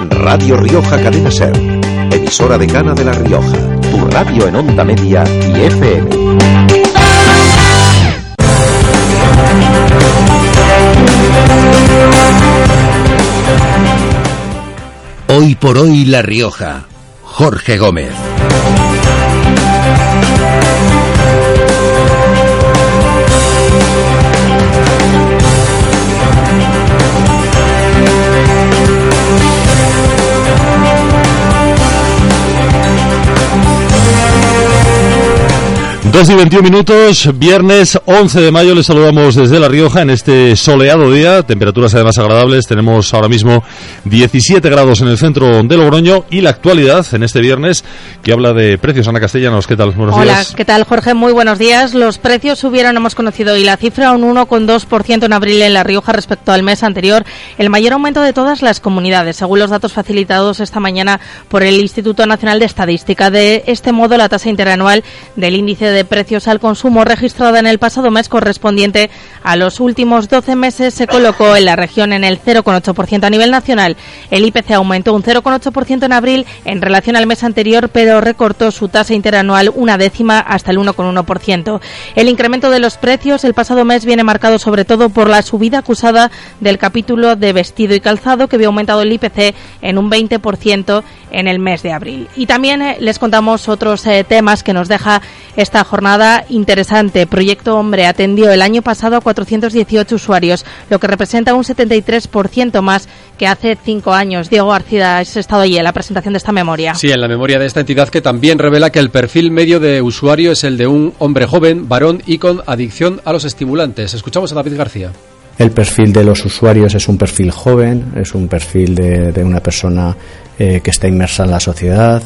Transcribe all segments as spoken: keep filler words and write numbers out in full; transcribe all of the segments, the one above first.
Radio Rioja Cadena Ser, emisora decana de La Rioja, tu radio en onda media y F M. Hoy por hoy La Rioja, Jorge Gómez. dos y veintiún minutos, viernes once de mayo, les saludamos desde La Rioja en este soleado día, temperaturas además agradables, tenemos ahora mismo diecisiete grados en el centro de Logroño y la actualidad en este viernes que habla de precios. Ana Castellanos, ¿qué tal? Buenos Hola, días. ¿qué tal, Jorge? Muy buenos días. Los precios subieron, hemos conocido hoy la cifra, un uno coma dos por ciento en abril en La Rioja respecto al mes anterior, el mayor aumento de todas las comunidades, según los datos facilitados esta mañana por el Instituto Nacional de Estadística. De este modo, la tasa interanual del índice de precios al consumo registrada en el pasado mes correspondiente a los últimos doce meses se colocó en la región en el cero coma ocho por ciento. A nivel nacional, el I P C aumentó un cero coma ocho por ciento en abril en relación al mes anterior, pero recortó su tasa interanual una décima hasta el uno coma uno por ciento. El incremento de los precios el pasado mes viene marcado sobre todo por la subida acusada del capítulo de vestido y calzado, que vio aumentado el I P C en un veinte por ciento en el mes de abril. Y también eh, les contamos otros eh, temas que nos deja esta jornada interesante. Proyecto Hombre atendió el año pasado a cuatrocientos dieciocho usuarios, lo que representa un setenta y tres por ciento más que hace cinco años. Diego García, has estado allí en la presentación de esta memoria. Sí, en la memoria de esta entidad, que también revela que el perfil medio de usuario es el de un hombre joven, varón y con adicción a los estimulantes. Escuchamos a David García. El perfil de los usuarios es un perfil joven, es un perfil de, de una persona eh, que está inmersa en la sociedad,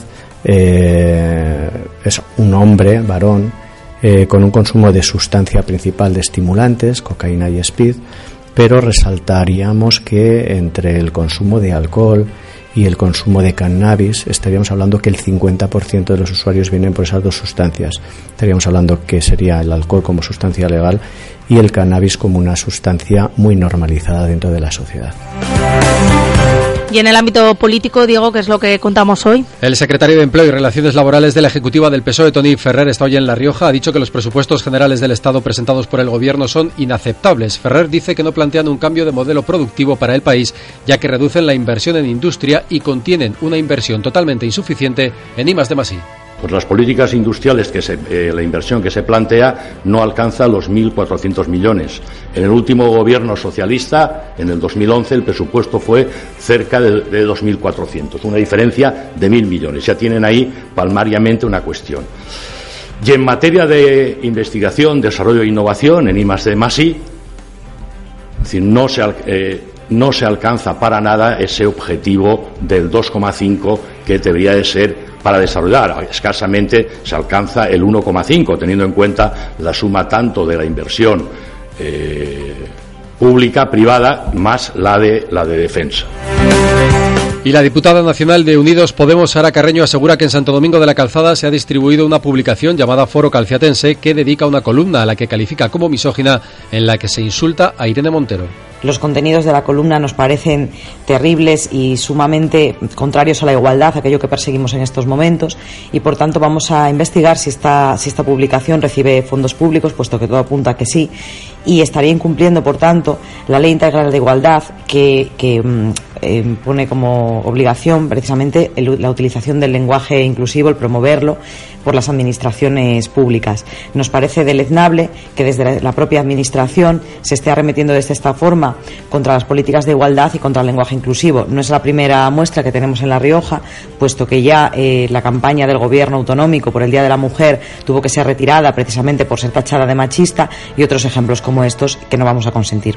eh, es un hombre, varón, eh, con un consumo de sustancia principal de estimulantes, cocaína y speed, pero resaltaríamos que entre el consumo de alcohol y el consumo de cannabis estaríamos hablando que el cincuenta por ciento de los usuarios vienen por esas dos sustancias. Estaríamos hablando que sería el alcohol como sustancia legal y el cannabis como una sustancia muy normalizada dentro de la sociedad. Y en el ámbito político, Diego, ¿qué es lo que contamos hoy? El secretario de Empleo y Relaciones Laborales de la Ejecutiva del P S O E, Toni Ferrer, está hoy en La Rioja. Ha dicho que los presupuestos generales del Estado presentados por el Gobierno son inaceptables. Ferrer dice que no plantean un cambio de modelo productivo para el país, ya que reducen la inversión en industria y contienen una inversión totalmente insuficiente en I más D más I. Pues las políticas industriales, que se, eh, la inversión que se plantea no alcanza los mil cuatrocientos millones. En el último gobierno socialista, en el dos mil once, el presupuesto fue cerca de, de dos mil cuatrocientos, una diferencia de mil millones. Ya tienen ahí palmariamente una cuestión. Y en materia de investigación, desarrollo e innovación, en I más D más I, es decir, no se, eh, no se alcanza para nada ese objetivo del dos coma cinco que debería de ser para desarrollar. Escasamente se alcanza el uno coma cinco, teniendo en cuenta la suma tanto de la inversión eh, pública, privada, más la de la de defensa. Y la diputada nacional de Unidos Podemos, Sara Carreño, asegura que en Santo Domingo de la Calzada se ha distribuido una publicación llamada Foro Calciatense, que dedica una columna a la que califica como misógina, en la que se insulta a Irene Montero. Los contenidos de la columna nos parecen terribles y sumamente contrarios a la igualdad, aquello que perseguimos en estos momentos, y por tanto vamos a investigar si esta, si esta publicación recibe fondos públicos, puesto que todo apunta a que sí, y estaría incumpliendo, por tanto, la Ley Integral de Igualdad, que, que eh, pone como obligación precisamente el, la utilización del lenguaje inclusivo, el promoverlo por las administraciones públicas. Nos parece deleznable que desde la propia administración se esté arremetiendo de esta forma contra las políticas de igualdad y contra el lenguaje inclusivo. No es la primera muestra que tenemos en La Rioja, puesto que ya eh, la campaña del Gobierno autonómico por el Día de la Mujer tuvo que ser retirada precisamente por ser tachada de machista, y otros ejemplos como estos que no vamos a consentir.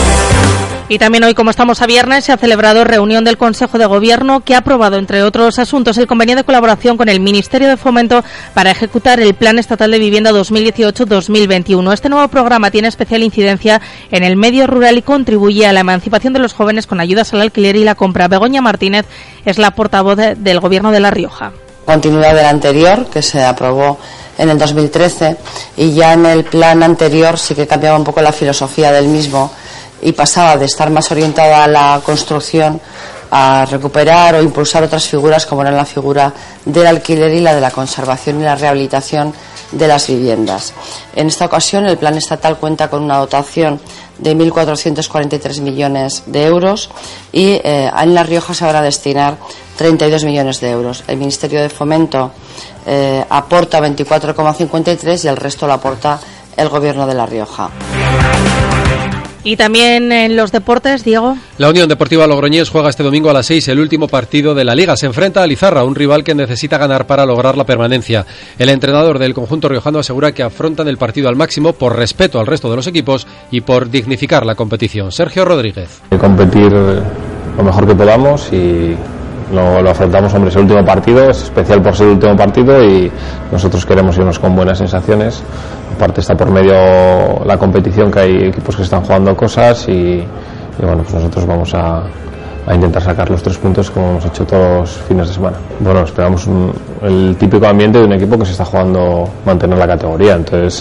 Y también hoy, como estamos a viernes, se ha celebrado reunión del Consejo de Gobierno, que ha aprobado, entre otros asuntos, el convenio de colaboración con el Ministerio de Fomento para ejecutar el Plan Estatal de Vivienda dos mil dieciocho dos mil veintiuno. Este nuevo programa tiene especial incidencia en el medio rural y contribuye a la emancipación de los jóvenes con ayudas al alquiler y la compra. Begoña Martínez es la portavoz de, del Gobierno de La Rioja. Continuidad del anterior, que se aprobó en el dos mil trece, y ya en el plan anterior sí que cambiaba un poco la filosofía del mismo y pasaba de estar más orientada a la construcción a recuperar o impulsar otras figuras como eran la figura del alquiler y la de la conservación y la rehabilitación de las viviendas. En esta ocasión el plan estatal cuenta con una dotación de mil cuatrocientos cuarenta y tres millones de euros y eh, en La Rioja se van a destinar treinta y dos millones de euros. El Ministerio de Fomento eh, aporta veinticuatro coma cincuenta y tres y el resto lo aporta el Gobierno de La Rioja. Y también en los deportes, Diego. La Unión Deportiva Logroñés juega este domingo a las seis el último partido de la Liga. Se enfrenta a Lizarra, un rival que necesita ganar para lograr la permanencia. El entrenador del conjunto riojano asegura que afrontan el partido al máximo por respeto al resto de los equipos y por dignificar la competición. Sergio Rodríguez. Competir lo mejor que podamos y lo, lo afrontamos, hombre, es el último partido, es especial por ser el último partido y nosotros queremos irnos con buenas sensaciones. Aparte está por medio la competición, que hay equipos que están jugando cosas y, y bueno, pues nosotros vamos a, a intentar sacar los tres puntos como hemos hecho todos los fines de semana. Bueno, esperamos un, el típico ambiente de un equipo que se está jugando mantener la categoría, entonces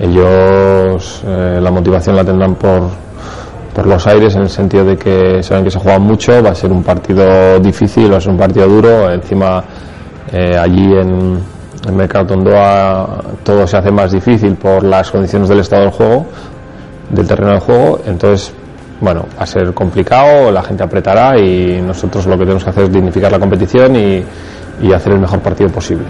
ellos eh, la motivación la tendrán por, por los aires, en el sentido de que saben que se juega mucho, va a ser un partido difícil, va a ser un partido duro, encima eh, allí en en Mercadondoa todo se hace más difícil por las condiciones del estado del juego, del terreno de juego, entonces bueno, va a ser complicado, la gente apretará y nosotros lo que tenemos que hacer es dignificar la competición y, y hacer el mejor partido posible.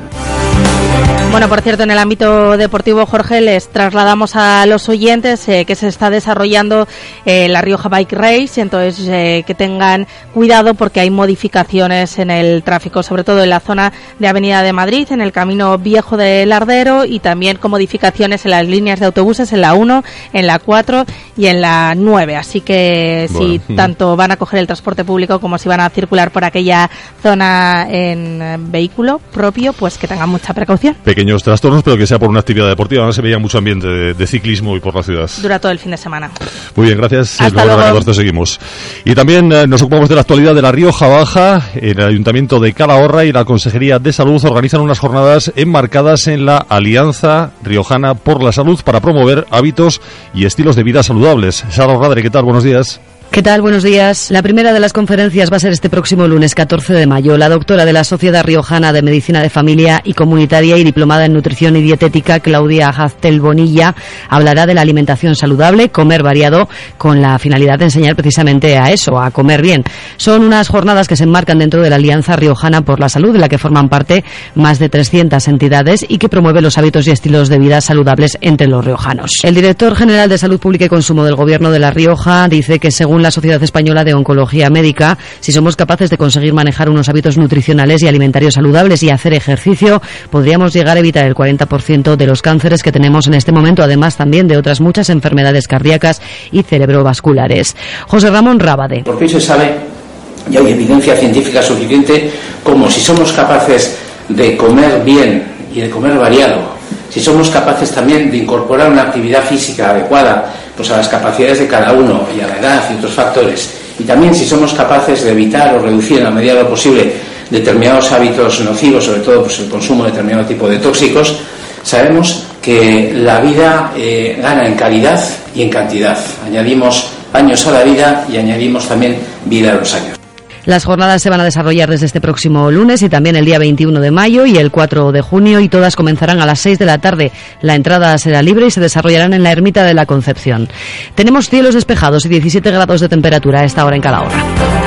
Bueno, por cierto, en el ámbito deportivo, Jorge, les trasladamos a los oyentes eh, que se está desarrollando eh, la Rioja Bike Race, entonces eh, que tengan cuidado porque hay modificaciones en el tráfico, sobre todo en la zona de Avenida de Madrid, en el Camino Viejo de Lardero, y también con modificaciones en las líneas de autobuses en la uno, en la cuatro y en la nueve. Así que bueno, si tanto van a coger el transporte público como si van a circular por aquella zona en eh, vehículo propio, pues que tengan mucha precaución. Pequeños trastornos, pero que sea por una actividad deportiva. Ahora se veía mucho ambiente de, de ciclismo y por la ciudad. Dura todo el fin de semana. Muy bien, gracias. Hasta luego. Nosotros seguimos. Y también eh, nos ocupamos de la actualidad de la Rioja Baja. El Ayuntamiento de Calahorra y la Consejería de Salud organizan unas jornadas enmarcadas en la Alianza Riojana por la Salud para promover hábitos y estilos de vida saludables. Sara Radre, ¿qué tal? Buenos días. ¿Qué tal? Buenos días. La primera de las conferencias va a ser este próximo lunes catorce de mayo. La doctora de la Sociedad Riojana de Medicina de Familia y Comunitaria y diplomada en Nutrición y Dietética, Claudia Haztel Bonilla, hablará de la alimentación saludable, comer variado, con la finalidad de enseñar precisamente a eso, a comer bien. Son unas jornadas que se enmarcan dentro de la Alianza Riojana por la Salud, de la que forman parte más de trescientas entidades y que promueve los hábitos y estilos de vida saludables entre los riojanos. El director general de Salud Pública y Consumo del Gobierno de La Rioja dice que según la Sociedad Española de Oncología Médica, si somos capaces de conseguir manejar unos hábitos nutricionales y alimentarios saludables y hacer ejercicio, podríamos llegar a evitar el cuarenta por ciento de los cánceres que tenemos en este momento, además también de otras muchas enfermedades cardíacas y cerebrovasculares. José Ramón Rábade. Porque hoy se sabe, y hay evidencia científica suficiente, como si somos capaces de comer bien y de comer variado, si somos capaces también de incorporar una actividad física adecuada pues a las capacidades de cada uno y a la edad y otros factores, y también si somos capaces de evitar o reducir en la medida de lo posible determinados hábitos nocivos, sobre todo pues el consumo de determinado tipo de tóxicos, sabemos que la vida eh, gana en calidad y en cantidad. Añadimos años a la vida y añadimos también vida a los años. Las jornadas se van a desarrollar desde este próximo lunes y también el día veintiuno de mayo y el cuatro de junio, y todas comenzarán a las seis de la tarde. La entrada será libre y se desarrollarán en la Ermita de la Concepción. Tenemos cielos despejados y diecisiete grados de temperatura a esta hora en Calahorra.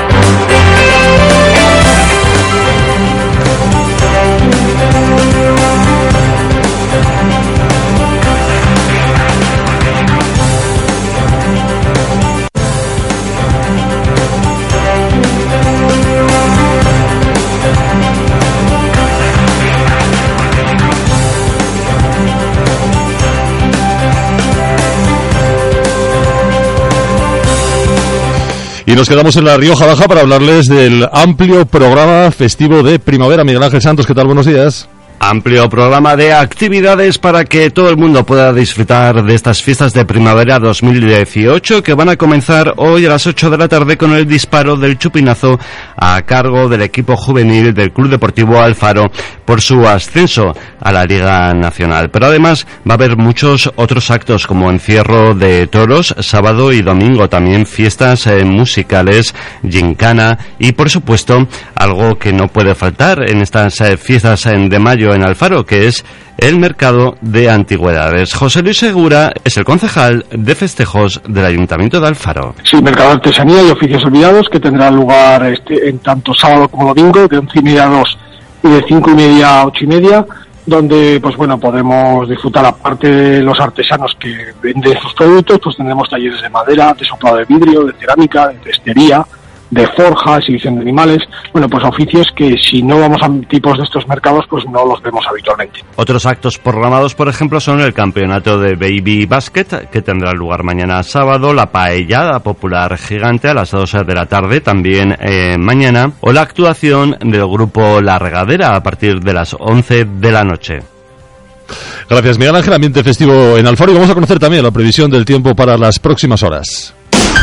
Y nos quedamos en la Rioja Baja para hablarles del amplio programa festivo de primavera. Miguel Ángel Santos, ¿qué tal? Buenos días. Amplio programa de actividades para que todo el mundo pueda disfrutar de estas fiestas de primavera dos mil dieciocho que van a comenzar hoy a las ocho de la tarde con el disparo del chupinazo a cargo del equipo juvenil del Club Deportivo Alfaro por su ascenso a la Liga Nacional. Pero además va a haber muchos otros actos como encierro de toros sábado y domingo, también fiestas eh, musicales, gincana y por supuesto algo que no puede faltar en estas eh, fiestas eh, de mayo en Alfaro, que es el mercado de antigüedades. José Luis Segura es el concejal de festejos del Ayuntamiento de Alfaro. Sí, mercado de artesanía y oficios olvidados que tendrá lugar este, en tanto sábado como domingo, de once y media a dos y de cinco y media a ocho y media, donde pues bueno podemos disfrutar, aparte de los artesanos que venden sus productos, pues tendremos talleres de madera, de soplado de vidrio, de cerámica, de cestería, de forja, exhibición de animales, bueno, pues oficios que si no vamos a tipos de estos mercados, pues no los vemos habitualmente. Otros actos programados, por ejemplo, son el campeonato de Baby Basket, que tendrá lugar mañana sábado, la paellada popular gigante a las doce de la tarde, también eh, mañana, o la actuación del grupo La Regadera a partir de las once de la noche. Gracias, Miguel Ángel. Ambiente festivo en Alfaro, y vamos a conocer también la previsión del tiempo para las próximas horas.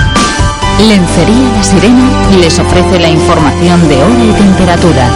Lencería La Sirena les ofrece la información de hora y temperatura.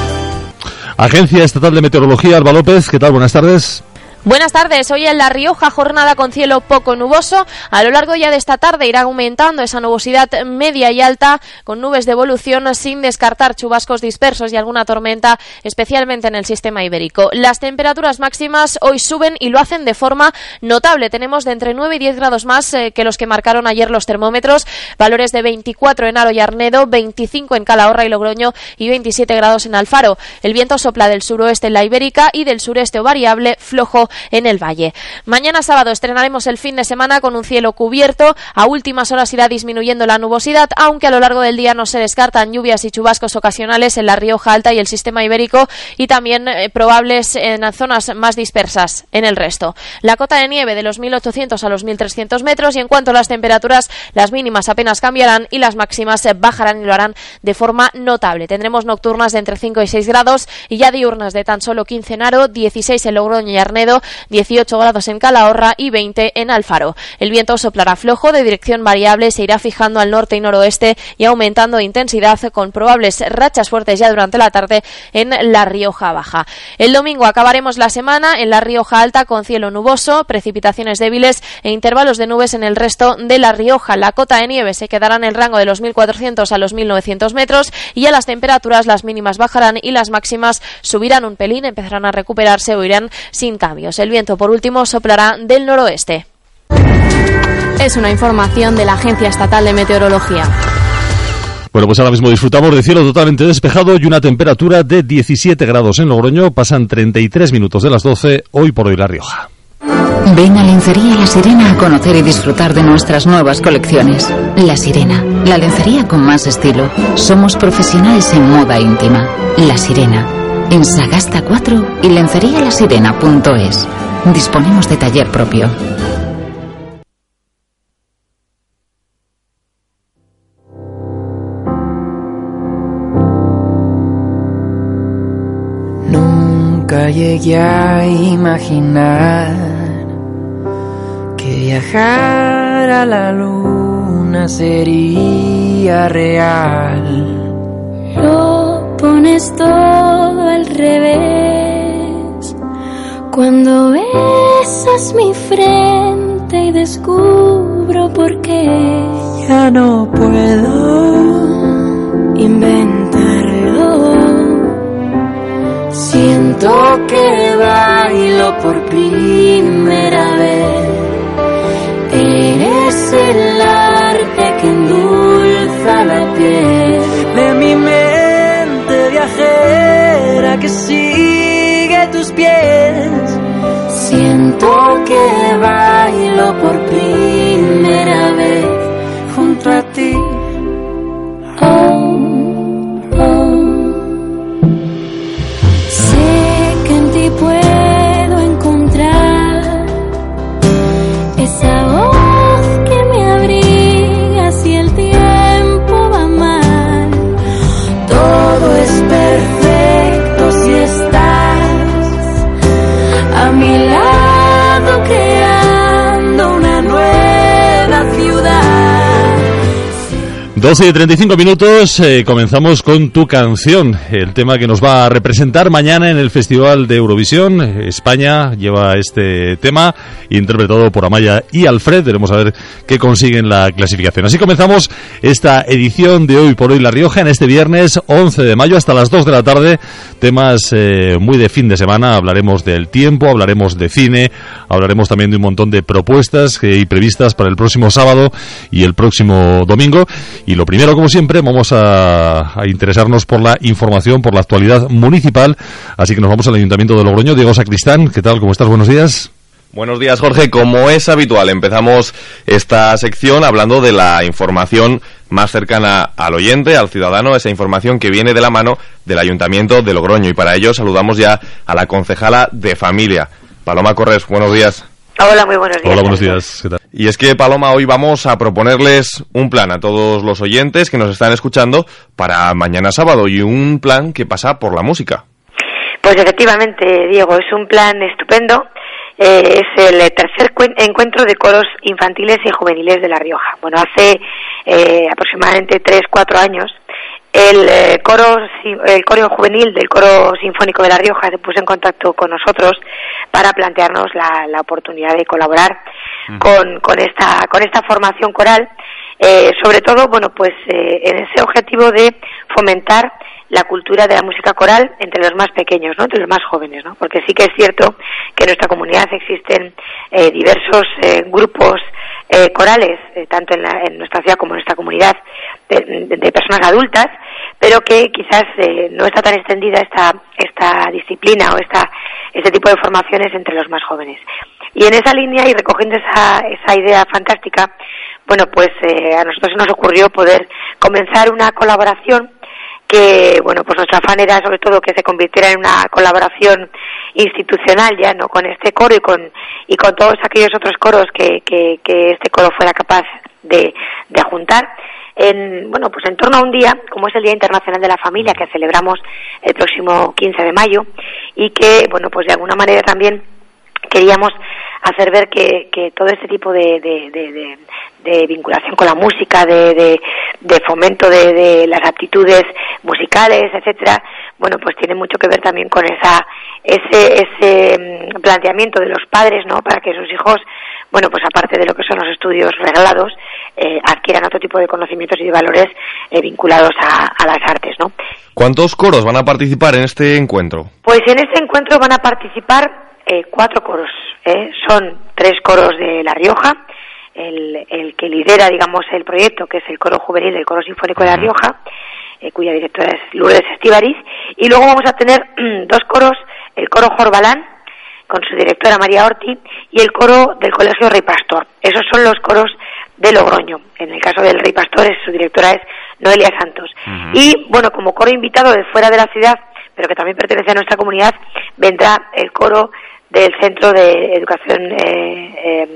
Agencia Estatal de Meteorología, Alba López, ¿qué tal? Buenas tardes. Buenas tardes, hoy en La Rioja jornada con cielo poco nuboso. A lo largo ya de esta tarde irá aumentando esa nubosidad media y alta con nubes de evolución, sin descartar chubascos dispersos y alguna tormenta, especialmente en el sistema ibérico. Las temperaturas máximas hoy suben y lo hacen de forma notable. Tenemos de entre nueve y diez grados más eh, que los que marcaron ayer los termómetros, valores de veinticuatro en Haro y Arnedo, veinticinco en Calahorra y Logroño y veintisiete grados en Alfaro. El viento sopla del suroeste en la ibérica y del sureste o variable, flojo en el valle. Mañana sábado estrenaremos el fin de semana con un cielo cubierto. A últimas horas irá disminuyendo la nubosidad, aunque a lo largo del día no se descartan lluvias y chubascos ocasionales en la Rioja Alta y el sistema ibérico, y también eh, probables en zonas más dispersas en el resto. La cota de nieve de los mil ochocientos a los mil trescientos metros, y en cuanto a las temperaturas, las mínimas apenas cambiarán y las máximas bajarán y lo harán de forma notable. Tendremos nocturnas de entre cinco y seis grados y ya diurnas de tan solo quince en Haro, dieciséis en Logroño y Arnedo, dieciocho grados en Calahorra y veinte en Alfaro. El viento soplará flojo, de dirección variable, se irá fijando al norte y noroeste y aumentando de intensidad, con probables rachas fuertes ya durante la tarde en la Rioja Baja. El domingo acabaremos la semana en la Rioja Alta con cielo nuboso, precipitaciones débiles e intervalos de nubes en el resto de la Rioja. La cota de nieve se quedará en el rango de los mil cuatrocientos a los mil novecientos metros, y a las temperaturas las mínimas bajarán y las máximas subirán un pelín, empezarán a recuperarse o irán sin cambios. El viento, por último, soplará del noroeste. Es una información de la Agencia Estatal de Meteorología. Bueno, pues ahora mismo disfrutamos de cielo totalmente despejado y una temperatura de diecisiete grados en Logroño. Pasan treinta y tres minutos de las doce, hoy por hoy La Rioja. Ven a Lencería La Sirena a conocer y disfrutar de nuestras nuevas colecciones. La Sirena, la lencería con más estilo. Somos profesionales en moda íntima. La Sirena, en Sagasta cuatro y lencería la sirena punto es. Disponemos de taller propio. Nunca llegué a imaginar que viajar a la luna sería real. Lo pones todo al revés cuando besas mi frente y descubro por qué. Ya no puedo inventarlo. Siento que bailo por primera vez. Eres el arte que endulza la piel de mi mente viajera que sigue tus pies. Siento que bailo por primera vez junto a ti. Oh, oh. Sé que en ti puedo encontrar esa voz que me abriga si el tiempo va mal. Todo es perfecto si estás doce y treinta y cinco minutos, eh, comenzamos con Tu Canción, el tema que nos va a representar mañana en el Festival de Eurovisión. España lleva este tema, interpretado por Amaya y Alfred. Veremos a ver qué consiguen la clasificación. Así comenzamos esta edición de Hoy por Hoy La Rioja, en este viernes once de mayo hasta las dos de la tarde. Temas eh, muy de fin de semana. Hablaremos del tiempo, hablaremos de cine, hablaremos también de un montón de propuestas que hay previstas para el próximo sábado y el próximo domingo. Y lo primero, como siempre, vamos a, a interesarnos por la información, por la actualidad municipal. Así que nos vamos al Ayuntamiento de Logroño. Diego Sacristán, ¿qué tal? ¿Cómo estás? Buenos días. Buenos días, Jorge. Como es habitual, empezamos esta sección hablando de la información más cercana al oyente, al ciudadano, esa información que viene de la mano del Ayuntamiento de Logroño. Y para ello saludamos ya a la concejala de Familia, Paloma Corres. Buenos días. Hola, muy buenos días. Hola, buenos días. ¿Qué tal? Y es que, Paloma, hoy vamos a proponerles un plan a todos los oyentes que nos están escuchando para mañana sábado, y un plan que pasa por la música. Pues efectivamente, Diego, es un plan estupendo. Eh, es el tercer encuentro de coros infantiles y juveniles de La Rioja. Bueno, hace eh, aproximadamente tres, cuatro años, el eh, coro el coro juvenil del Coro Sinfónico de La Rioja se puso en contacto con nosotros para plantearnos la, la oportunidad de colaborar uh-huh. con, con esta con esta formación coral, eh, sobre todo, bueno, pues eh, en ese objetivo de fomentar la cultura de la música coral entre los más pequeños, ¿no? Entre los más jóvenes, ¿no? Porque sí que es cierto que en nuestra comunidad existen eh, diversos eh, grupos eh, corales, eh, tanto en, la, en nuestra ciudad como en nuestra comunidad, de, de, de personas adultas, pero que quizás eh, no está tan extendida esta esta disciplina o esta este tipo de formaciones entre los más jóvenes. Y en esa línea, y recogiendo esa esa idea fantástica, bueno, pues eh, a nosotros se nos ocurrió poder comenzar una colaboración que, bueno, pues nuestro afán era sobre todo que se convirtiera en una colaboración institucional ya, ¿no? Con este coro y con y con todos aquellos otros coros que que, que este coro fuera capaz de, de juntar en, bueno, pues en torno a un día, como es el Día Internacional de la Familia, que celebramos el próximo quince de mayo, y que, bueno, pues de alguna manera también queríamos hacer ver que, que todo este tipo de, de, de, de, de vinculación con la música, de, de, de fomento de, de las aptitudes musicales, etcétera, bueno, pues tiene mucho que ver también con esa ese ese planteamiento de los padres, ¿no? Para que sus hijos, bueno, pues aparte de lo que son los estudios reglados, eh, adquieran otro tipo de conocimientos y de valores eh, vinculados a, a las artes, ¿no? ¿Cuántos coros van a participar en este encuentro? Pues en este encuentro van a participar eh, cuatro coros. Eh, son tres coros de La Rioja, el, el que lidera, digamos, el proyecto, que es el coro juvenil del Coro Sinfónico de La Rioja, eh, cuya directora es Lourdes Estíbariz, y luego vamos a tener dos coros, el coro Jorbalán, con su directora María Orti, y el coro del Colegio Rey Pastor. Esos son los coros de Logroño. En el caso del Rey Pastor, su directora es Noelia Santos. Uh-huh. Y, bueno, como coro invitado de fuera de la ciudad, pero que también pertenece a nuestra comunidad, vendrá el coro del Centro de Educación, eh,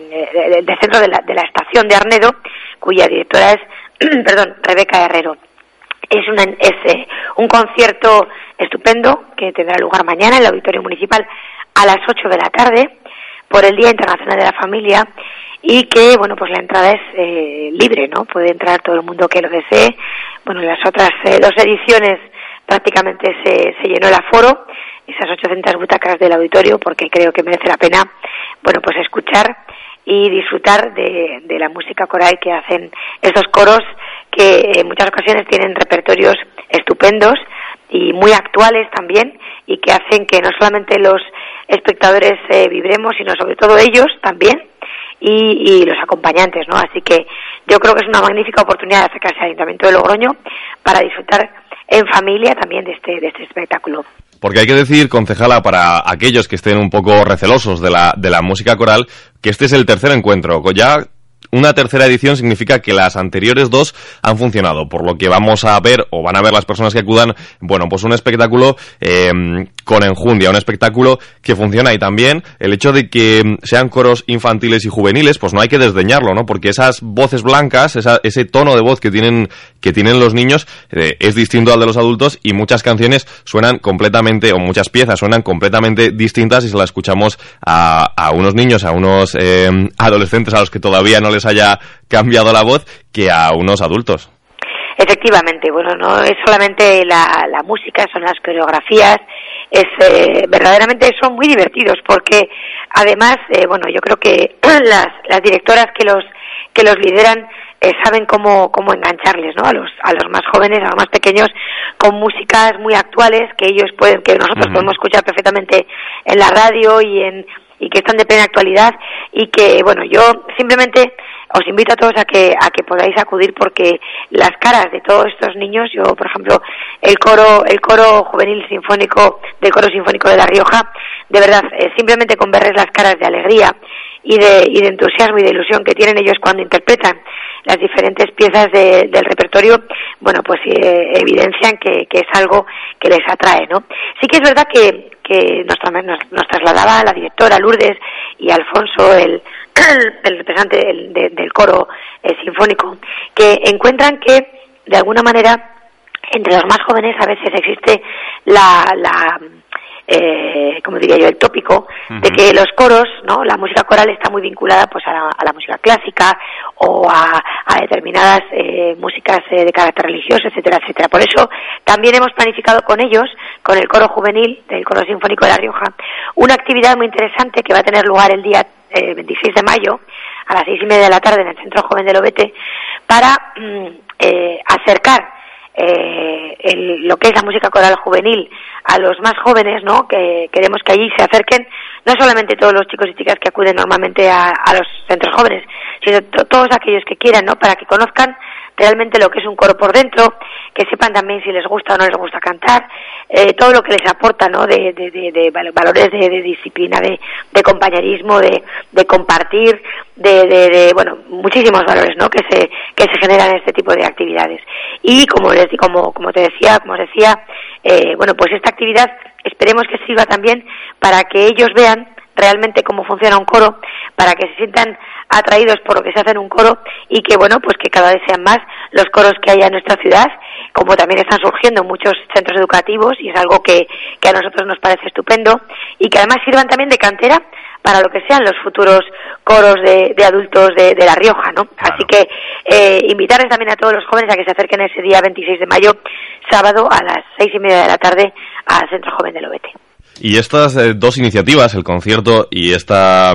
eh, del Centro de la, de la Estación de Arnedo, cuya directora es, perdón, Rebeca Herrero. Es, una, es eh, un concierto estupendo que tendrá lugar mañana en el Auditorio Municipal a las ocho de la tarde por el Día Internacional de la Familia, y que, bueno, pues la entrada es eh, libre, ¿no? Puede entrar todo el mundo que lo desee. Bueno, en las otras eh, dos ediciones prácticamente se, se llenó el aforo, esas ochocientas butacas del auditorio, porque creo que merece la pena, bueno, pues escuchar y disfrutar de, de la música coral que hacen estos coros, que en muchas ocasiones tienen repertorios estupendos y muy actuales también, y que hacen que no solamente los espectadores eh, vibremos, sino sobre todo ellos también, y, y los acompañantes, ¿no? Así que yo creo que es una magnífica oportunidad de acercarse al Ayuntamiento de Logroño para disfrutar en familia también de este de este espectáculo. Porque hay que decir, concejala, para aquellos que estén un poco recelosos de la de la música coral, que este es el tercer encuentro. Ya una tercera edición significa que las anteriores dos han funcionado, por lo que vamos a ver, o van a ver las personas que acudan, bueno, pues un espectáculo eh, con enjundia, un espectáculo que funciona. Y también el hecho de que sean coros infantiles y juveniles, pues no hay que desdeñarlo, ¿no? Porque esas voces blancas, esa, ese tono de voz que tienen que tienen los niños eh, es distinto al de los adultos, y muchas canciones suenan completamente, o muchas piezas suenan completamente distintas si se las escuchamos a, a unos niños, a unos eh, adolescentes a los que todavía no les haya cambiado la voz, que a unos adultos. Efectivamente, bueno, no es solamente la, la música, son las coreografías, es eh, verdaderamente son muy divertidos porque además, eh, bueno, yo creo que las, las directoras que los que los lideran eh, saben cómo cómo engancharles, ¿no? A los a los más jóvenes, a los más pequeños, con músicas muy actuales que ellos pueden, que nosotros uh-huh. podemos escuchar perfectamente en la radio y en y que están de plena actualidad y que, bueno, yo simplemente os invito a todos a que a que podáis acudir porque las caras de todos estos niños, yo por ejemplo el coro el coro juvenil sinfónico del coro sinfónico de La Rioja, de verdad eh, simplemente con verles las caras de alegría y de y de entusiasmo y de ilusión que tienen ellos cuando interpretan las diferentes piezas de, del repertorio, bueno, pues eh, evidencian que, que es algo que les atrae, ¿no? Sí que es verdad que que nos, nos, nos trasladaba la directora Lourdes y Alfonso, el el representante del, de, del coro eh, sinfónico, que encuentran que de alguna manera entre los más jóvenes a veces existe la, la eh, como diría yo, el tópico uh-huh. de que los coros, ¿no? La música coral está muy vinculada pues a la, a la música clásica o a, a determinadas eh, músicas eh, de carácter religioso, etcétera, etcétera. Por eso también hemos planificado con ellos, con el coro juvenil del Coro Sinfónico de La Rioja, una actividad muy interesante que va a tener lugar el día eh, veintiséis de mayo a las seis y media de la tarde en el Centro Joven de Lobete para mm, eh, acercar eh, el, lo que es la música coral juvenil a los más jóvenes, ¿no? Que queremos que allí se acerquen no solamente todos los chicos y chicas que acuden normalmente a, a los centros jóvenes, sino to- todos aquellos que quieran, ¿no? Para que conozcan realmente lo que es un coro por dentro, que sepan también si les gusta o no les gusta cantar, eh, todo lo que les aporta, ¿no? De, de, de, de valores de, de disciplina, de, de compañerismo, de, de compartir, de, de, de, bueno, muchísimos valores, ¿no? Que se, que se generan en este tipo de actividades. Y como les, como, como te decía, como os decía, eh, bueno, pues esta actividad esperemos que sirva también para que ellos vean realmente cómo funciona un coro, para que se sientan atraídos por lo que se hace en un coro y que, bueno, pues que cada vez sean más los coros que haya en nuestra ciudad, como también están surgiendo muchos centros educativos y es algo que, que a nosotros nos parece estupendo y que además sirvan también de cantera para lo que sean los futuros coros de, de adultos de, de La Rioja, ¿no? Claro. Así que eh, invitarles también a todos los jóvenes a que se acerquen ese día veintiséis de mayo, sábado, a las seis y media de la tarde al Centro Joven de Lobete. Y estas eh, dos iniciativas, el concierto y esta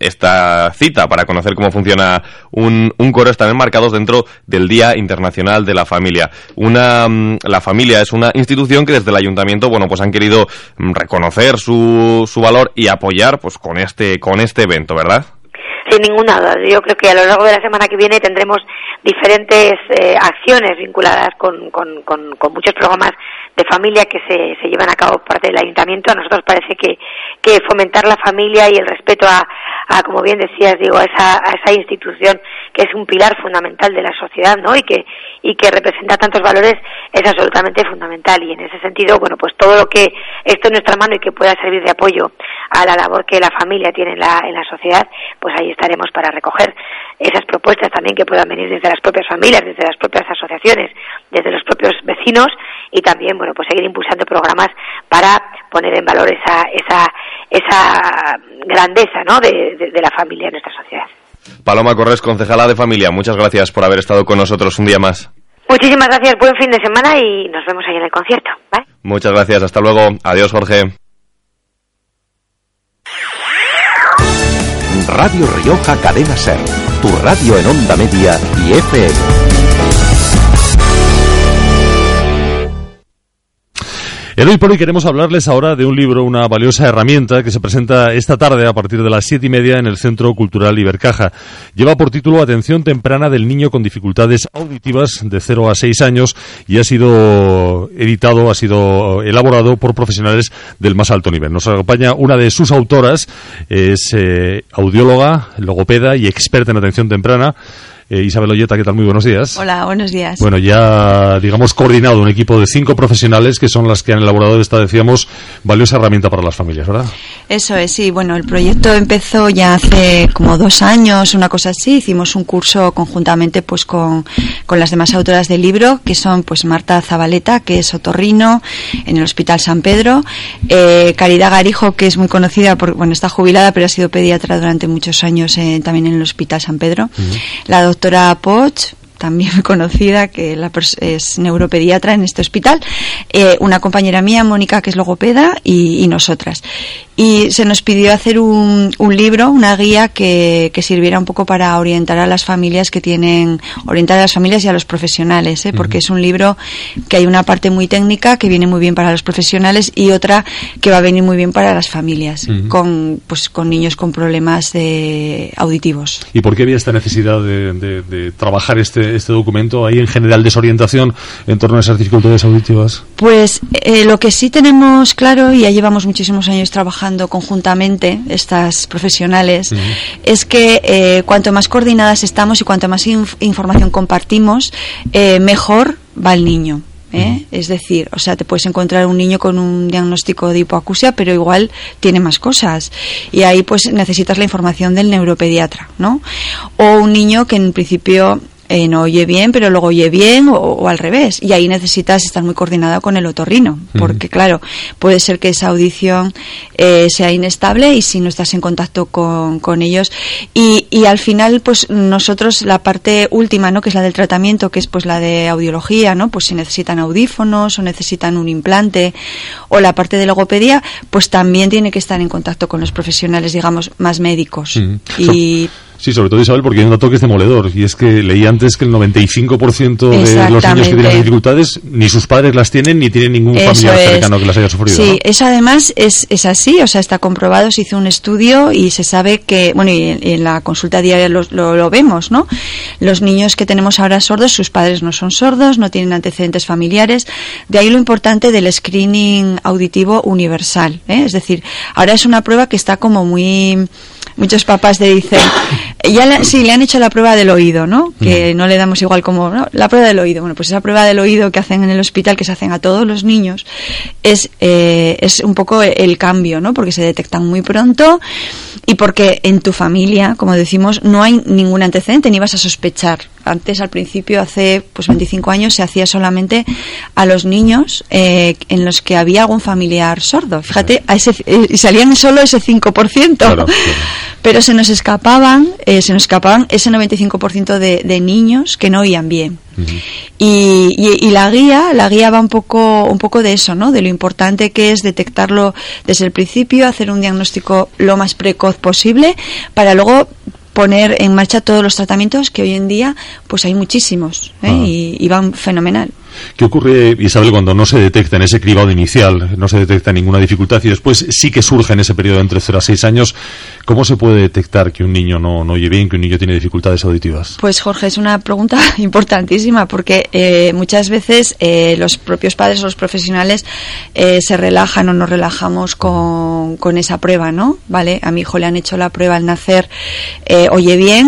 esta cita para conocer cómo funciona un, un coro, están enmarcados dentro del Día Internacional de la Familia. Una la familia es una institución que desde el ayuntamiento, bueno, pues han querido reconocer su su valor y apoyar, pues con este con este evento, ¿verdad? Sin ninguna duda. Yo creo que a lo largo de la semana que viene tendremos diferentes eh, acciones vinculadas con, con, con, con muchos programas de familia que se, se llevan a cabo por parte del ayuntamiento. A nosotros parece que, que fomentar la familia y el respeto a, a como bien decías, digo, a esa, a esa institución que es un pilar fundamental de la sociedad, ¿no? Y que, y que representa tantos valores es absolutamente fundamental. Y en ese sentido, bueno, pues todo lo que esté en nuestra mano y que pueda servir de apoyo a la labor que la familia tiene en la, en la sociedad, pues ahí estaremos para recoger esas propuestas también que puedan venir desde las propias familias, desde las propias asociaciones, desde los propios vecinos y también, bueno, pues seguir impulsando programas para poner en valor esa esa esa grandeza, ¿no? de, de, de la familia en nuestra sociedad. Paloma Corrés, concejala de Familia, muchas gracias por haber estado con nosotros un día más. Muchísimas gracias, buen fin de semana y nos vemos ahí en el concierto, ¿vale? Muchas gracias, hasta luego. Adiós, Jorge. Radio Rioja Cadena Ser, tu radio en onda media y F M. En Hoy por Hoy queremos hablarles ahora de un libro, una valiosa herramienta que se presenta esta tarde a partir de las siete y media en el Centro Cultural Ibercaja. Lleva por título Atención temprana del niño con dificultades auditivas de cero a seis años y ha sido editado, ha sido elaborado por profesionales del más alto nivel. Nos acompaña una de sus autoras, es eh, audióloga, logopeda y experta en atención temprana. Eh, Isabel Olleta, ¿qué tal? Muy buenos días. Hola, buenos días. Bueno, ya, digamos, coordinado un equipo de cinco profesionales que son las que han elaborado esta, decíamos, valiosa herramienta para las familias, ¿verdad? Eso es, sí. Bueno, el proyecto empezó ya hace como dos años, una cosa así. Hicimos un curso conjuntamente pues con, con las demás autoras del libro, que son pues Marta Zabaleta, que es otorrino en el Hospital San Pedro, eh, Caridad Garijo, que es muy conocida, por, bueno, está jubilada, pero ha sido pediatra durante muchos años eh, también en el Hospital San Pedro. Uh-huh. La doctora Poch, también conocida, que la es neuropediatra en este hospital, eh, una compañera mía, Mónica, que es logopeda, y, y nosotras. Y se nos pidió hacer un, un libro, una guía que, que sirviera un poco para orientar a las familias que tienen, orientar a las familias y a los profesionales, ¿eh? Porque uh-huh. es un libro que hay una parte muy técnica que viene muy bien para los profesionales y otra que va a venir muy bien para las familias, uh-huh. con, pues, con niños con problemas de auditivos. ¿Y por qué había esta necesidad de, de, de trabajar este, este documento? ¿Hay en general desorientación en torno a esas dificultades auditivas? Pues eh, lo que sí tenemos claro, y ya llevamos muchísimos años trabajando conjuntamente estas profesionales, uh-huh. es que eh, cuanto más coordinadas estamos y cuanto más inf- información compartimos, eh, mejor va el niño. ¿eh? Uh-huh. Es decir, o sea, te puedes encontrar un niño con un diagnóstico de hipoacusia, pero igual tiene más cosas. Y ahí pues necesitas la información del neuropediatra, ¿no? O un niño que en principio Eh, no oye bien, pero luego oye bien, o, o al revés. Y ahí necesitas estar muy coordinado con el otorrino, porque, uh-huh. claro, puede ser que esa audición eh, sea inestable y si no estás en contacto con, con ellos. Y, y al final, pues nosotros, la parte última, ¿no?, que es la del tratamiento, que es pues la de audiología, ¿no?, pues si necesitan audífonos o necesitan un implante, o la parte de logopedia, pues también tiene que estar en contacto con los profesionales, digamos, más médicos. Uh-huh. Y... Sí, sobre todo, Isabel, porque hay un dato que es demoledor, y es que leí antes que el noventa y cinco por ciento de los niños que tienen dificultades ni sus padres las tienen ni tienen ningún eso familiar es. cercano que las haya sufrido. Sí, ¿no? Eso además es, es así, o sea, está comprobado, se hizo un estudio y se sabe que, bueno, y en, y en la consulta diaria lo, lo, lo vemos, ¿no? Los niños que tenemos ahora sordos, sus padres no son sordos, no tienen antecedentes familiares, de ahí lo importante del screening auditivo universal, ¿eh? Es decir, ahora es una prueba que está como muy... Muchos papás le dicen, ya le, sí, le han hecho la prueba del oído, ¿no? Que no le damos igual como, ¿no?, la prueba del oído. Bueno, pues esa prueba del oído que hacen en el hospital, que se hacen a todos los niños, es, eh, es un poco el cambio, ¿no? Porque se detectan muy pronto y porque en tu familia, como decimos, no hay ningún antecedente, ni vas a sospechar. Antes, al principio, hace pues veinticinco años, se hacía solamente a los niños eh, en los que había algún familiar sordo. Fíjate, a ese, eh, salían solo ese cinco por ciento. Claro, claro. Pero se nos escapaban, eh, se nos escapaban ese noventa y cinco por ciento de, de niños que no oían bien. Uh-huh. Y, y, y la guía, la guía va un poco, un poco de eso, ¿no? De lo importante que es detectarlo desde el principio, hacer un diagnóstico lo más precoz posible, para luego poner en marcha todos los tratamientos que hoy en día pues hay muchísimos, ¿eh? ah. y, y van fenomenal. ¿Qué ocurre, Isabel, cuando no se detecta en ese cribado inicial, no se detecta ninguna dificultad y después sí que surge en ese periodo entre cero a seis años? ¿Cómo se puede detectar que un niño no, no oye bien, que un niño tiene dificultades auditivas? Pues, Jorge, es una pregunta importantísima porque eh, muchas veces eh, los propios padres o los profesionales eh, se relajan o nos relajamos con, con esa prueba, ¿no? Vale, a mi hijo le han hecho la prueba al nacer, eh, oye bien,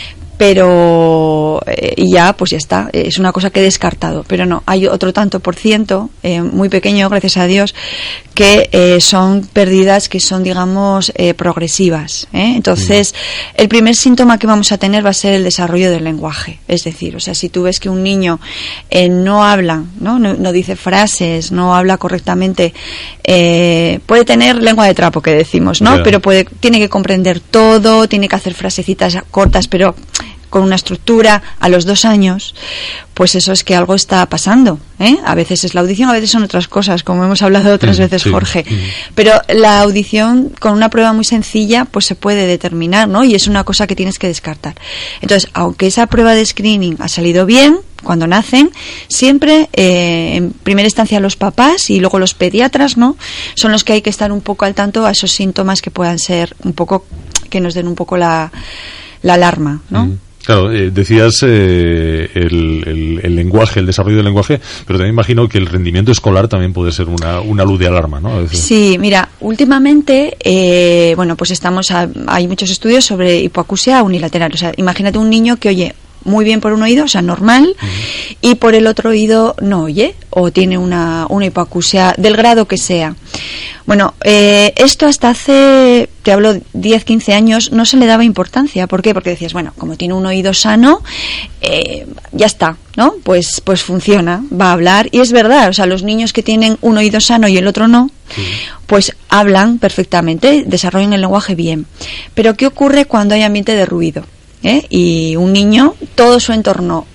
pero eh, y ya pues ya está, es una cosa que he descartado, pero no, hay otro tanto por ciento eh, muy pequeño, gracias a Dios, que eh, son pérdidas que son, digamos, eh, progresivas, ¿eh? Entonces mm. el primer síntoma que vamos a tener va a ser el desarrollo del lenguaje, es decir, o sea, si tú ves que un niño eh, no habla, ¿no? No, no dice frases, no habla correctamente, eh, puede tener lengua de trapo, que decimos, ¿no? Yeah. Pero puede, tiene que comprender todo, tiene que hacer frasecitas cortas, pero con una estructura a los dos años, pues eso es que algo está pasando, ¿eh? A veces es la audición, a veces son otras cosas, como hemos hablado otras mm, veces, sí, Jorge. Mm. Pero la audición, con una prueba muy sencilla, pues se puede determinar, ¿no? Y es una cosa que tienes que descartar. Entonces, aunque esa prueba de screening ha salido bien, cuando nacen, siempre, eh, en primera instancia los papás y luego los pediatras, ¿no?, son los que hay que estar un poco al tanto a esos síntomas que puedan ser un poco, que nos den un poco la, la alarma, ¿no? Mm. Claro, eh, decías eh, el, el, el lenguaje, el desarrollo del lenguaje, pero también imagino que el rendimiento escolar también puede ser una, una luz de alarma, ¿no? A veces. Sí, mira, últimamente, eh, bueno, pues estamos, a, hay muchos estudios sobre hipoacusia unilateral. O sea, imagínate un niño que oye muy bien por un oído, o sea, normal, uh-huh, y por el otro oído no oye, o tiene una, una hipoacusia del grado que sea. Bueno, eh, esto hasta hace, te hablo, diez, quince años, no se le daba importancia. ¿Por qué? Porque decías, bueno, como tiene un oído sano, eh, ya está, ¿no? Pues, pues funciona, va a hablar. Y es verdad, o sea, los niños que tienen un oído sano y el otro no, sí, pues hablan perfectamente, desarrollan el lenguaje bien. Pero ¿qué ocurre cuando hay ambiente de ruido? ¿Eh? Y un niño, todo su entorno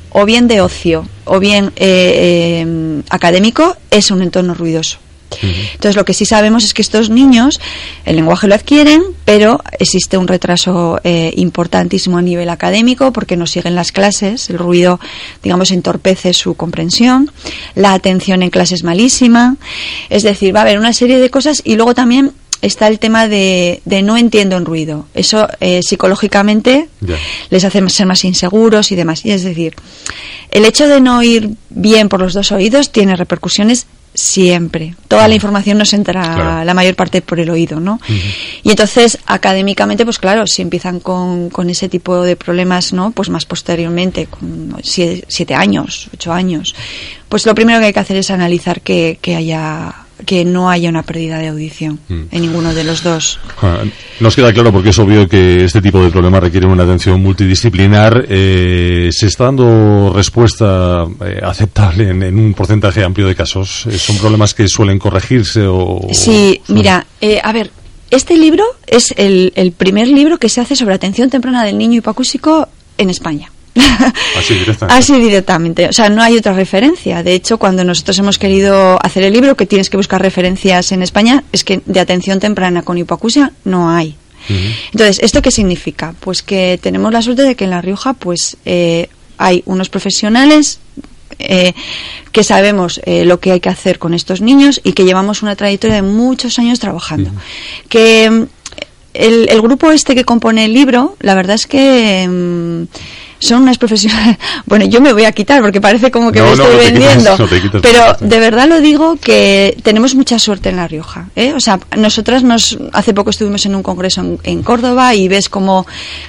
o bien de ocio o bien eh, eh, académico, es un entorno ruidoso. Entonces lo que sí sabemos es que estos niños el lenguaje lo adquieren, pero existe un retraso eh, importantísimo a nivel académico porque no siguen las clases, el ruido, digamos, entorpece su comprensión, la atención en clase es malísima, es decir, va a haber una serie de cosas. Y luego también está el tema de, de no entiendo en ruido. Eso eh, psicológicamente yeah. les hace ser más inseguros y demás. Y es decir, el hecho de no oír bien por los dos oídos tiene repercusiones siempre. Toda la información nos entra claro. la mayor parte por el oído, ¿no? Uh-huh. Y entonces, académicamente, pues claro, si empiezan con, con ese tipo de problemas, ¿no? Pues más posteriormente, con siete, siete años, ocho años, pues lo primero que hay que hacer es analizar que, que haya... que no haya una pérdida de audición mm. en ninguno de los dos. Ah, nos queda claro porque es obvio que este tipo de problemas requieren una atención multidisciplinar. Eh, ¿Se está dando respuesta eh, aceptable en, en un porcentaje amplio de casos? ¿Son problemas que suelen corregirse o...? Sí, o... mira, eh, a ver, este libro es el, el primer libro que se hace sobre atención temprana del niño hipoacúsico en España. Así directamente. Así directamente, o sea, no hay otra referencia. De hecho, cuando nosotros hemos querido hacer el libro, que tienes que buscar referencias en España, es que de atención temprana con hipoacusia no hay. Uh-huh. Entonces, ¿esto qué significa? Pues que tenemos la suerte de que en La Rioja pues eh, hay unos profesionales eh, que sabemos eh, lo que hay que hacer con estos niños y que llevamos una trayectoria de muchos años trabajando. Uh-huh. Que el, el grupo este que compone el libro, la verdad es que... Mmm, son unas profesionales. Bueno, yo me voy a quitar porque parece como que no, me estoy no, no vendiendo. Quitas, no te quitas, pero de verdad lo digo que tenemos mucha suerte en La Rioja, ¿eh? O sea, nosotras nos hace poco estuvimos en un congreso en, en Córdoba y ves cómo,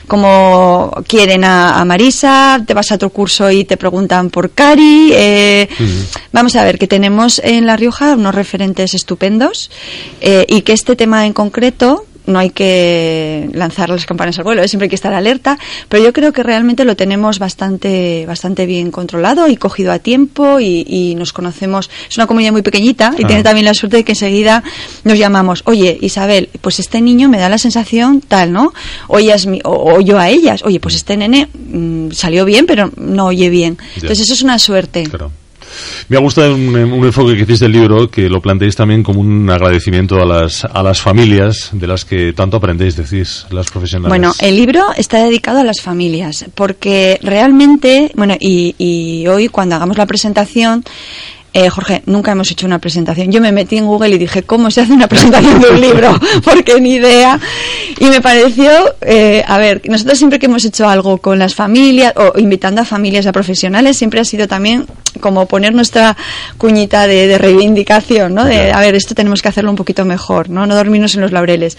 cómo quieren a, a Marisa, te vas a otro curso y te preguntan por Cari. Eh, uh-huh. Vamos a ver, que tenemos en La Rioja unos referentes estupendos eh, y que este tema en concreto no hay que lanzar las campanas al vuelo, ¿eh? Siempre hay que estar alerta, pero yo creo que realmente lo tenemos bastante bastante bien controlado y cogido a tiempo y, y nos conocemos. Es una comunidad muy pequeñita y ah. tiene también la suerte de que enseguida nos llamamos, oye, Isabel, pues este niño me da la sensación tal, ¿no? O, ellas, o, o yo a ellas, oye, pues este nene mmm, salió bien, pero no oye bien. Entonces ya. Eso es una suerte. Claro. Me ha gustado un, un enfoque que hiciste del libro, que lo planteéis también como un agradecimiento a las a las familias de las que tanto aprendéis, decís, las profesionales. Bueno, el libro está dedicado a las familias, porque realmente, bueno, y, y hoy cuando hagamos la presentación, Eh, Jorge, nunca hemos hecho una presentación. Yo me metí en Google y dije, ¿cómo se hace una presentación de un libro? Porque ni idea. Y me pareció, eh, a ver, nosotros siempre que hemos hecho algo con las familias, o invitando a familias, a profesionales, siempre ha sido también como poner nuestra cuñita de, de reivindicación, ¿no? De, a ver, esto tenemos que hacerlo un poquito mejor, ¿no? No dormirnos en los laureles.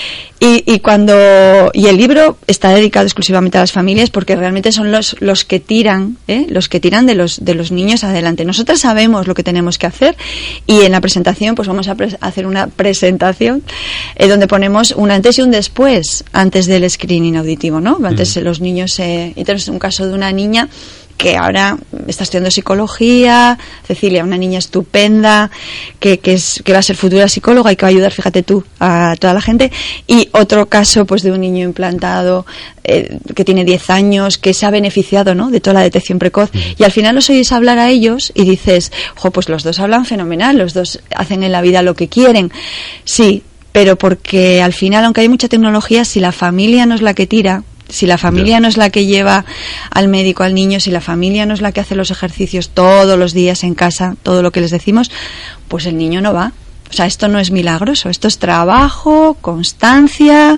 Y, y cuando y el libro está dedicado exclusivamente a las familias porque realmente son los los que tiran ¿eh? los que tiran de los de los niños adelante. Nosotras sabemos lo que tenemos que hacer y en la presentación pues vamos a pre- hacer una presentación eh, donde ponemos un antes y un después antes del screening auditivo, ¿no? Antes mm. los niños eh, y tenemos un caso de una niña que ahora está estudiando psicología, Cecilia, una niña estupenda, que, que, es, que va a ser futura psicóloga y que va a ayudar, fíjate tú, a toda la gente. Y otro caso pues de un niño implantado eh, que tiene diez años, que se ha beneficiado, ¿no?, de toda la detección precoz. Y al final los oyes hablar a ellos y dices, jo, pues los dos hablan fenomenal, los dos hacen en la vida lo que quieren. Sí, pero porque al final, aunque hay mucha tecnología, si la familia no es la que tira, si la familia no es la que lleva al médico al niño, si la familia no es la que hace los ejercicios todos los días en casa, todo lo que les decimos, pues el niño no va. O sea, esto no es milagroso, esto es trabajo, constancia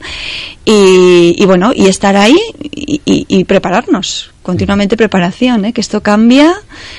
y, y bueno, y estar ahí y, y, y prepararnos, continuamente preparación, ¿eh? Que esto cambia,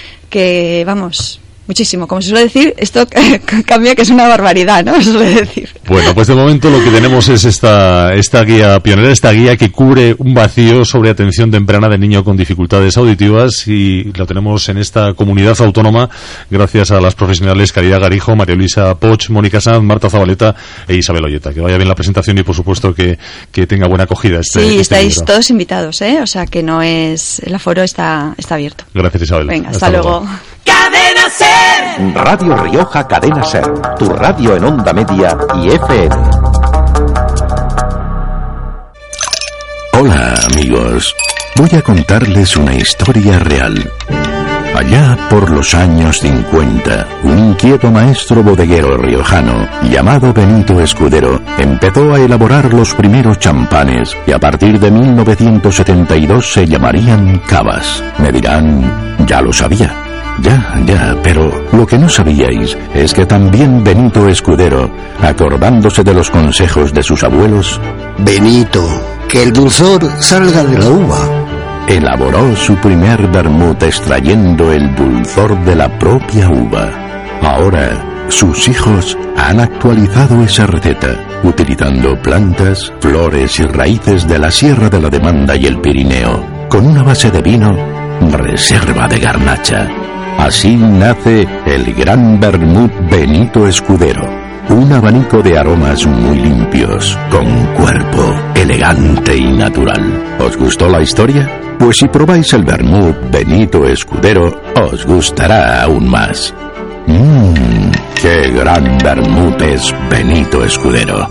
que vamos... muchísimo, como se suele decir, esto cambia, que es una barbaridad, ¿no? Se suele decir. Bueno, pues de momento lo que tenemos es esta esta guía pionera, esta guía que cubre un vacío sobre atención temprana de niño con dificultades auditivas y lo tenemos en esta comunidad autónoma gracias a las profesionales Caridad Garijo, María Luisa Poch, Mónica Sanz, Marta Zabaleta e Isabel Olleta. Que vaya bien la presentación y por supuesto que, que tenga buena acogida este Sí, este estáis libro. Todos invitados, ¿eh? O sea que no es... el aforo está, está abierto. Gracias, Isabel. Venga, hasta, hasta luego. luego. ¡Cadena Ser! Radio Rioja Cadena Ser, tu radio en onda media y F M. Hola, amigos. Voy a contarles una historia real. Allá por los años cincuenta, un inquieto maestro bodeguero riojano, llamado Benito Escudero, empezó a elaborar los primeros champanes, y a partir de mil novecientos setenta y dos se llamarían cavas. Me dirán, ya lo sabía. Ya, ya, pero lo que no sabíais es que también Benito Escudero, acordándose de los consejos de sus abuelos, Benito, que el dulzor salga de la uva, elaboró su primer vermut extrayendo el dulzor de la propia uva. Ahora, sus hijos han actualizado esa receta, utilizando plantas, flores y raíces de la Sierra de la Demanda y el Pirineo, con una base de vino, reserva de garnacha. Así nace el gran vermut Benito Escudero, un abanico de aromas muy limpios, con cuerpo elegante y natural. ¿Os gustó la historia? Pues si probáis el vermut Benito Escudero, os gustará aún más. Mmm, qué gran vermut es Benito Escudero.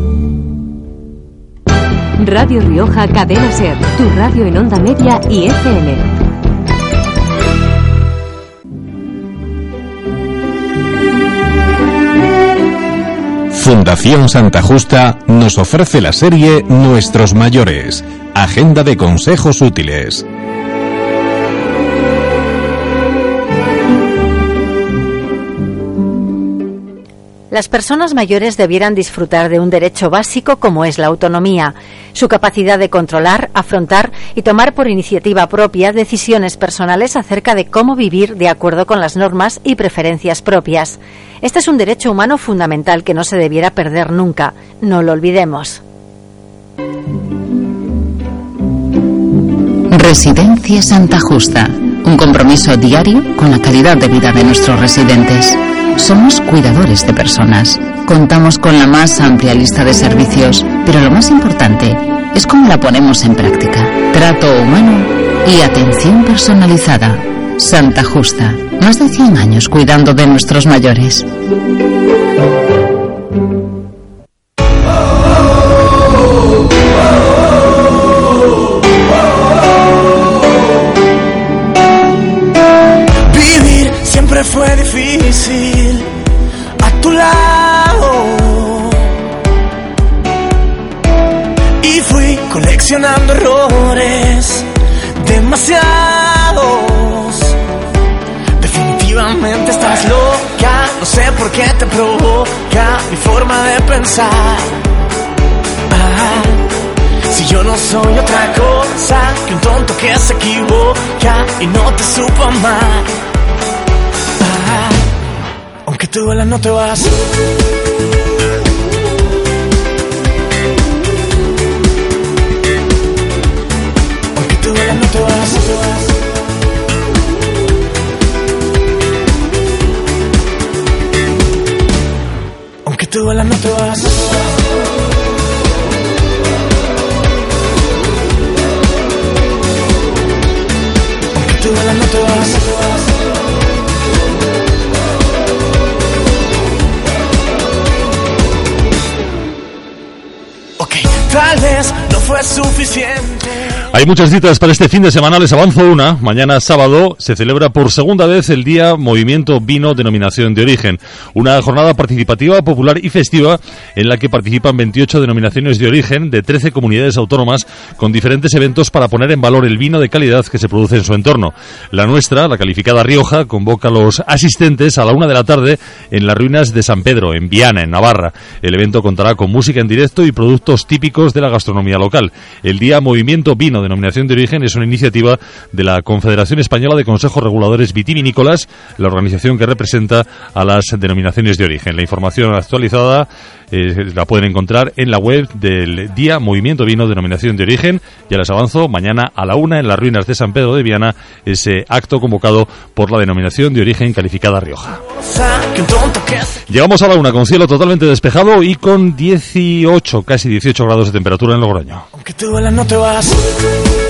Radio Rioja Cadena Ser, tu radio en onda media y F M. Fundación Santa Justa nos ofrece la serie Nuestros Mayores, agenda de consejos útiles. Las personas mayores debieran disfrutar de un derecho básico como es la autonomía, su capacidad de controlar, afrontar y tomar por iniciativa propia decisiones personales acerca de cómo vivir de acuerdo con las normas y preferencias propias. Este es un derecho humano fundamental que no se debiera perder nunca, no lo olvidemos. Residencia Santa Justa, un compromiso diario con la calidad de vida de nuestros residentes. Somos cuidadores de personas. Contamos con la más amplia lista de servicios, pero lo más importante es cómo la ponemos en práctica. Trato humano y atención personalizada. Santa Justa, más de cien años cuidando de nuestros mayores. Vivir siempre fue difícil a tu lado y fui coleccionando errores demasiados. Definitivamente estás loca, no sé por qué te provoca mi forma de pensar. Ah, si yo no soy otra cosa que un tonto que se equivoca y no te supo amar. Ah, aunque te duela no te vas. Aunque te duela no te vas, no te vas. Aunque te duela no te vas. Aunque te duela no te vas. Ok, tal vez no fue suficiente. Hay muchas citas para este fin de semana, les avanzo una. Mañana sábado se celebra por segunda vez el Día Movimiento Vino Denominación de Origen, una jornada participativa, popular y festiva en la que participan veintiocho denominaciones de origen de trece comunidades autónomas con diferentes eventos para poner en valor el vino de calidad que se produce en su entorno. La nuestra, la calificada Rioja, convoca a los asistentes a la una de la tarde en las ruinas de San Pedro, en Viana, en Navarra. El evento contará con música en directo y productos típicos de la gastronomía local. El Día Movimiento Vino Denominación de Origen es una iniciativa de la Confederación Española de Consejos Reguladores Vitivinícolas, la organización que representa a las denominaciones de origen. La información actualizada eh, la pueden encontrar en la web del Día Movimiento Vino Denominación de Origen. Ya les avanzo, mañana a la una en las ruinas de San Pedro de Viana, ese acto convocado por la denominación de origen calificada Rioja. Llegamos a la una con cielo totalmente despejado y con dieciocho, casi dieciocho grados de temperatura en Logroño. Aunque te duela no te vas.